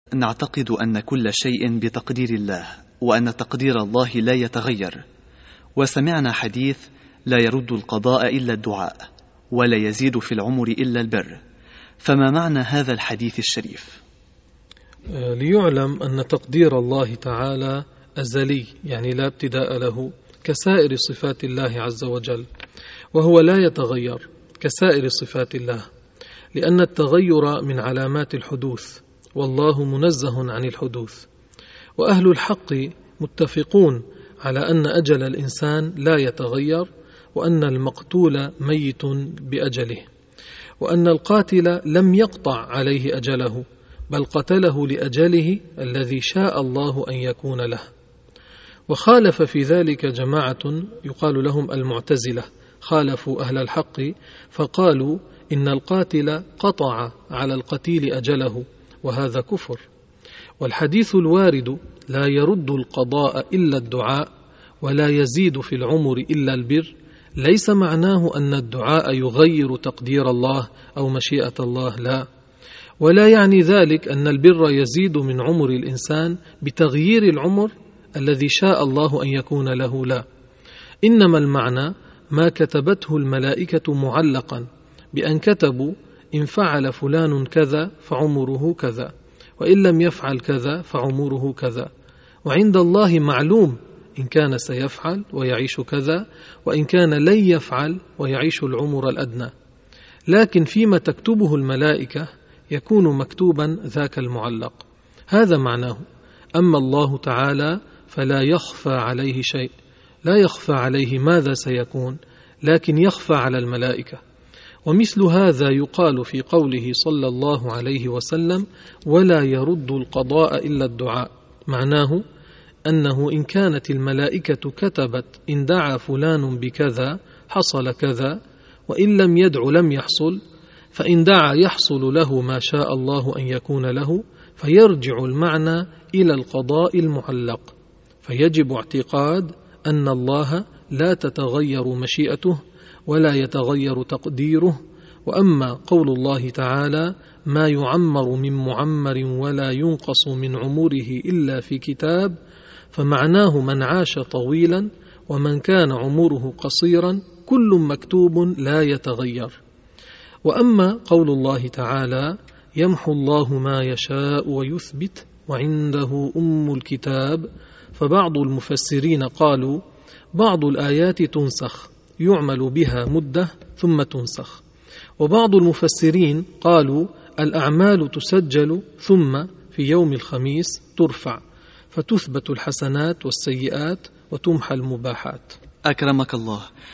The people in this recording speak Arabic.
نعتقد أن كل شيء بتقدير الله، وأن تقدير الله لا يتغير. وسمعنا حديث: لا يرد القضاء إلا الدعاء، ولا يزيد في العمر إلا البر. فما معنى هذا الحديث الشريف؟ ليعلم أن تقدير الله تعالى أزلي، يعني لا ابتداء له، كسائر صفات الله عز وجل، وهو لا يتغير كسائر صفات الله، لأن التغير من علامات الحدوث، والله منزه عن الحدوث. وأهل الحق متفقون على أن أجل الإنسان لا يتغير، وأن المقتول ميت بأجله، وأن القاتل لم يقطع عليه أجله، بل قتله لأجله الذي شاء الله أن يكون له. وخالف في ذلك جماعة يقال لهم المعتزلة، خالفوا أهل الحق فقالوا إن القاتل قطع على القتيل أجله، وهذا كفر. والحديث الوارد: لا يرد القضاء إلا الدعاء، ولا يزيد في العمر إلا البر، ليس معناه أن الدعاء يغير تقدير الله أو مشيئة الله، لا. ولا يعني ذلك أن البر يزيد من عمر الإنسان بتغيير العمر الذي شاء الله أن يكون له، لا. إنما المعنى ما كتبته الملائكة معلقا بأن كتبوا: إن فعل فلان كذا فعمره كذا، وإن لم يفعل كذا فعمره كذا. وعند الله معلوم إن كان سيفعل ويعيش كذا، وإن كان لن يفعل ويعيش العمر الأدنى. لكن فيما تكتبه الملائكة يكون مكتوبا ذاك المعلق، هذا معناه. أما الله تعالى فلا يخفى عليه شيء، لا يخفى عليه ماذا سيكون، لكن يخفى على الملائكة. ومثل هذا يقال في قوله صلى الله عليه وسلم: ولا يرد القضاء إلا الدعاء، معناه أنه إن كانت الملائكة كتبت إن دعا فلان بكذا حصل كذا، وإن لم يدع لم يحصل، فإن دعا يحصل له ما شاء الله أن يكون له، فيرجع المعنى إلى القضاء المعلق. فيجب اعتقاد أن الله لا تتغير مشيئته ولا يتغير تقديره. وأما قول الله تعالى: ما يعمر من معمر ولا ينقص من عمره إلا في كتاب، فمعناه من عاش طويلا ومن كان عمره قصيرا كل مكتوب لا يتغير. وأما قول الله تعالى: يمحو الله ما يشاء ويثبت وعنده أم الكتاب، فبعض المفسرين قالوا: بعض الآيات تنسخ يعمل بها مدة ثم تنسخ. وبعض المفسرين قالوا: الأعمال تسجل ثم في يوم الخميس ترفع، فتثبت الحسنات والسيئات وتمحى المباحات. أكرمك الله.